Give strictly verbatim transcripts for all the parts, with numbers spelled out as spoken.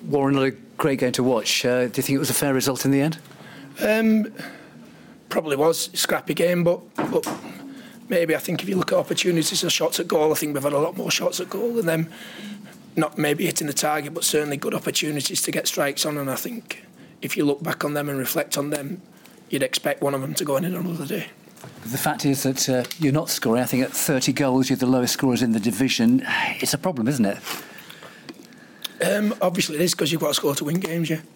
Warren, not a great game to watch. Uh, do you think it was a fair result in the end? Um, probably was a scrappy game, but but maybe I think if you look at opportunities or shots at goal, I think we've had a lot more shots at goal than them. Not maybe hitting the target, but certainly good opportunities to get strikes on. And I think if you look back on them and reflect on them, you'd expect one of them to go in another day. The fact is that uh, you're not scoring. I think at thirty goals, you're the lowest scorers in the division. It's a problem, isn't it? Um, obviously it is, because you've got to score to win games, yeah.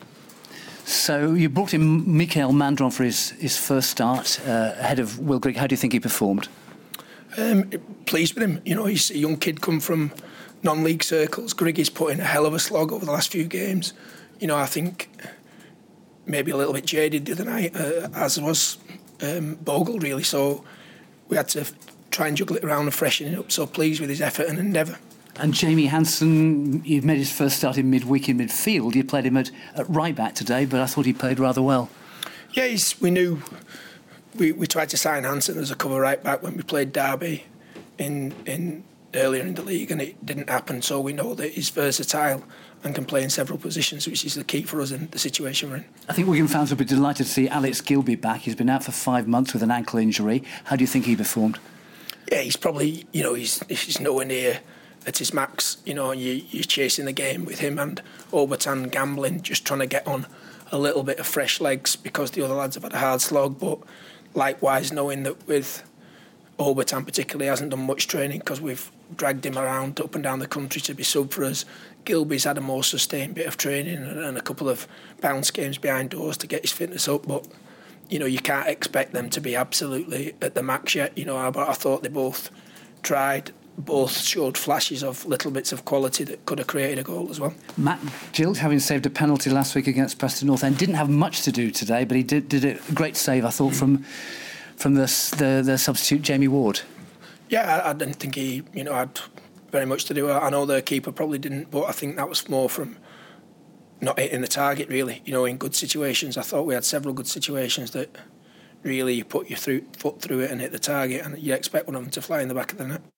So you brought in Mikael Mandron for his, his first start uh, ahead of Will Grigg. How do you think he performed? Um, pleased with him. You know, he's a young kid come from non-league circles. Grigg is put in a hell of a slog over the last few games. You know, I think maybe a little bit jaded the other night, uh, as was um, Bogle, really. So we had to try and juggle it around and freshen it up. So pleased with his effort and endeavour. And Jamie Hansen, he made his first start in midweek in midfield. You played him at, at right back today, but I thought he played rather well. Yeah, he's, we knew we, we tried to sign Hansen as a cover right back when we played Derby in in earlier in the league, and it didn't happen. So we know that he's versatile and can play in several positions, which is the key for us in the situation we're in. I think Wigan fans will be delighted to see Alex Gilbey back. He's been out for five months with an ankle injury. How do you think he performed? Yeah, he's probably, you know, he's he's nowhere near at his max. You know, you, you're chasing the game with him and Obertan gambling, just trying to get on a little bit of fresh legs because the other lads have had a hard slog. But likewise, knowing that with Obertan particularly hasn't done much training because we've dragged him around up and down the country to be sub for us. Gilbey's had a more sustained bit of training and, and a couple of bounce games behind doors to get his fitness up. But, you know, you can't expect them to be absolutely at the max yet. You know, but I thought they both tried. Both showed flashes of little bits of quality that could have created a goal as well. Matt Gilt, having saved a penalty last week against Preston North End, didn't have much to do today, but he did did a great save, I thought, from from the the, the substitute Jamie Ward. Yeah, I, I didn't think he, you know, had very much to do. I know the keeper probably didn't, but I think that was more from not hitting the target, really. You know, in good situations, I thought we had several good situations that really you put your through, foot through it and hit the target, and you expect one of them to fly in the back of the net.